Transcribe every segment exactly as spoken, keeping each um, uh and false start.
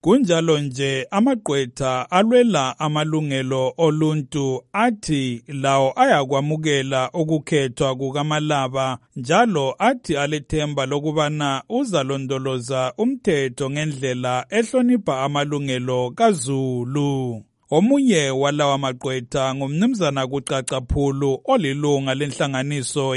Kunjalo nje amagqwetha alwela amalungelo oluntu athi lawo ayakwamukela ukukhethwa kukaMalaba njalo athi alethemba lokubana uzalondoloza umthetho ngendlela ehlonipha amalungelo kaZulu. Omunye walawa magqwetha ngumnumzana kucaca phulu olilunga lenhlanganiso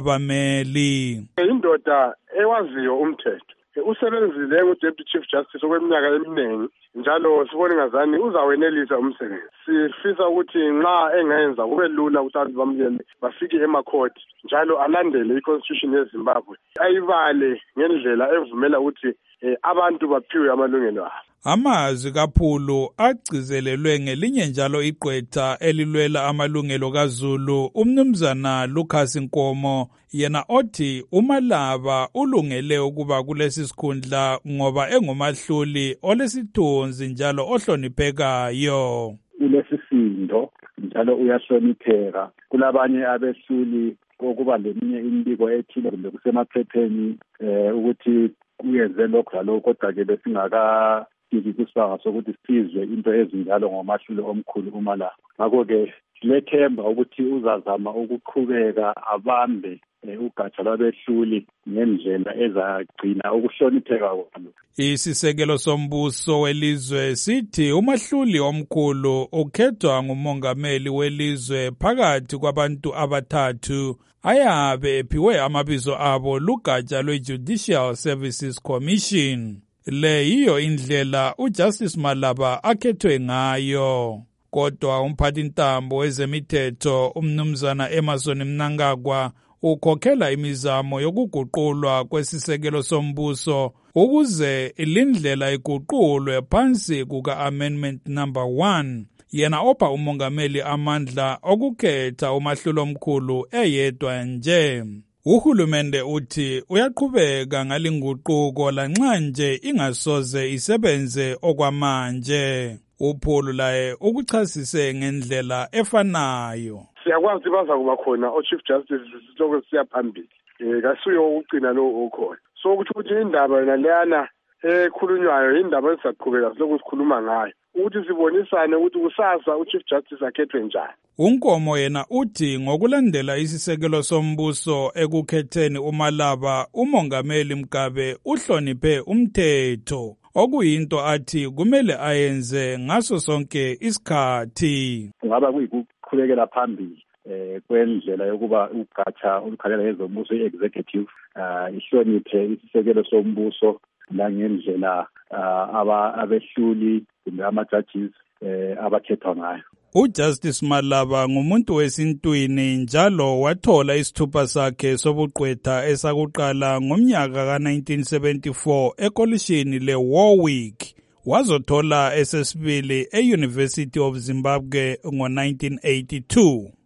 ye-abameli. Indoda ewaziyo umthetho. Usebenzile ngu-Deputy Chief Justice okweminyaka eminingi njalo sibone ngazani uzawenelisa umsebenzi. Sifisa ukuthi nxa engenza kube lula ukuthi abantu bamyele bafike emakhoti njalo alandele i-Constitution yeZimbabwe. Ayibale ngendlela evumela ukuthi eh, abantu baphiwe amalungelo abo. Amazwi kaPhulu agcizelelwe ngelinye njalo igqwetha elilwela amalungelo kaZulu umnumzana Lucas Nkomo yena othi uMalaba ulungele ukuba kulesi sikhundla ngoba engumahluli olesithunzi njalo ohloniphekayo. Ulesisindo njalo uyahlonipheka. Kulabanye abehluli okuba leminye imbiko ethile kumbe kusemaphepheni eh, ukuthi uyenze lokho lalokho kodwa ke besingaka ikusanga sokuthi sizwe into ezinjalo ngomahlule omkhulu uMalaba. Ngakho-ke silethemba ukuthi uzazama ukuqhubeka abambe ugatsha lwabehluli ngendlela ezagcina ukuhlonipheka kwalo. Isisekelo sombuso welizwe sithi umahluli omkhulu ukhethwa ngumongameli welizwe phakathi kwabantu abathathu ayabe ephiwe amabizo abo lugatsha lwe-Judicial Services Commission. Le yiyo indlela uJustice Malaba akhethwe ngayo. Kodwa umphathintambo wezemithetho umnumzana Emerson Mnangagwa ukhokhela imizamo yokuguqulwa kwesisekelo sombuso ukuze ilindlela iguqulwe phansi kuka-amendment number one. Yena opha umongameli amandla okukhetha umahlulo omkhulu eyedwa nje. Uhulumende uthi uyaqhubeka ngalinguquko lanxa nje ingasoze isebenze okwamanje. Uphulu laye ukuchasise ngendlela efanayo. Siyakwazi baza kuba khona o-Chief Justice sitoko siya phambili. Eh kasuyo ukugcina lo okhona. So ukuthi ukuthi indaba yona leyana ekhulunywayo indaba esaqhubeka lokho sikhuluma ngayo. Ukuthi sibonisane ukuthi kusasa uChief Justice akhethwe njani. uNkomo yena uthi ngokulandela isisekelo sombuso ekukhetheni uMalaba umongameli Mugabe uhloniphe umthetho okuyinto athi kumele ayenze ngaso sonke isikhathi. Kungaba kuyikuqhubekela phambili eh kwendlela yokuba ugatsha olukhalela ezombuso i-executive uh, ihloniphe isisekelo sombuso langendlela uh, aba abehluli kumbe ama-judges eh, abakhethwa ngayo. UJustice Malaba ngumuntu wesintwini njalo wathola isithupha sakhe sobugqwetha esakuqala ngomnyaka ka nineteen seventy-four ekolishini le-Warwick. Wazothola esesibili e-University of Zimbabwe ngo nineteen eighty-two.